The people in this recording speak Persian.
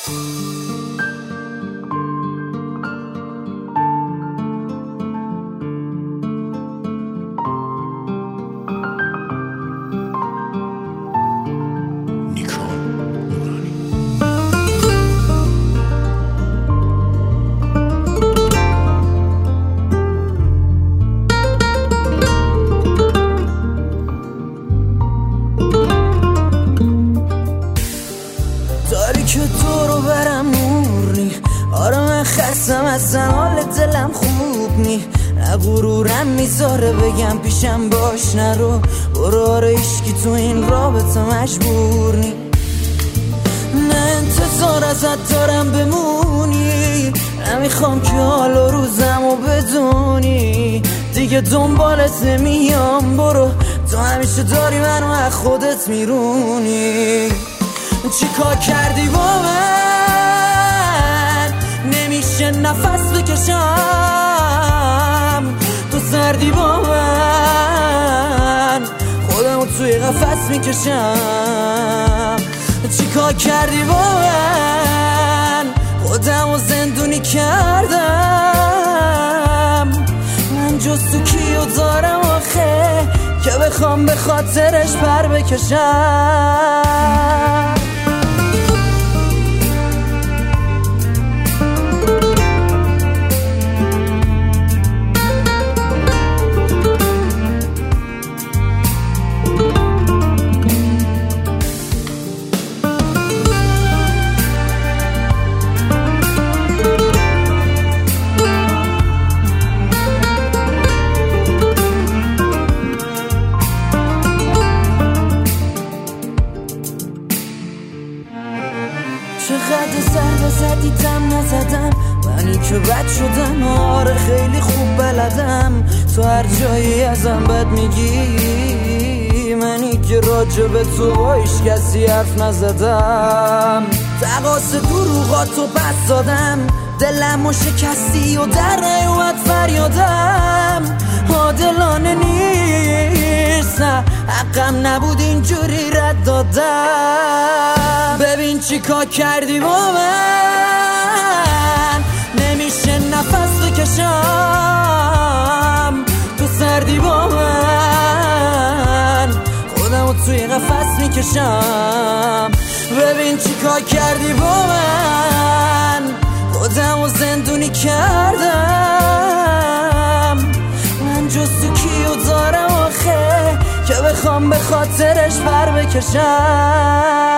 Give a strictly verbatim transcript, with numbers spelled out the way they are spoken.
که تو رو برم نور نی. آره من خستم اصلا حال دلم خوب نی. نه غرورم میذاره بگم پیشم باش نرو. برو آره عشقی تو این رابطه مجبور نی. نه انتظار ازت دارم بمونی. نمیخوام که حال و روزم رو بدونی. دیگه دنبالت نمیام برو. تو همیشه داری منو از خودت میرونی. چی کار کردی با من؟ نمیشه نفس بکشم. تو سردی با من. خودمو توی قفس میکشم. چی کار کردی با من؟ خودمو زندونی کردم. من جز تو کیو دارم آخه که بخوام به خاطرش پر بکشم. چقدر سر بزدی دم نزدم. منی که بد شدم آره خیلی خوب بلدم. تو هر جایی ازم بد میگی. منی که راجع به تو با هیچ کسی حرف نزدم. تقاس دروغاتو پس دادم. دلمو شکستی و در نیومد فریادم. عادلانه نیست نه حقم نبود اینجوری رد دادم. ببین چی کار کردی با من. نمیشه نفس بکشم. تو سردی با من. خودمو توی قفس میکشم. ببین چی کار کردی با من. خودمو زندونی کردم. من جز تو کیو دارم آخه که بخوام به خاطرش پر بکشم.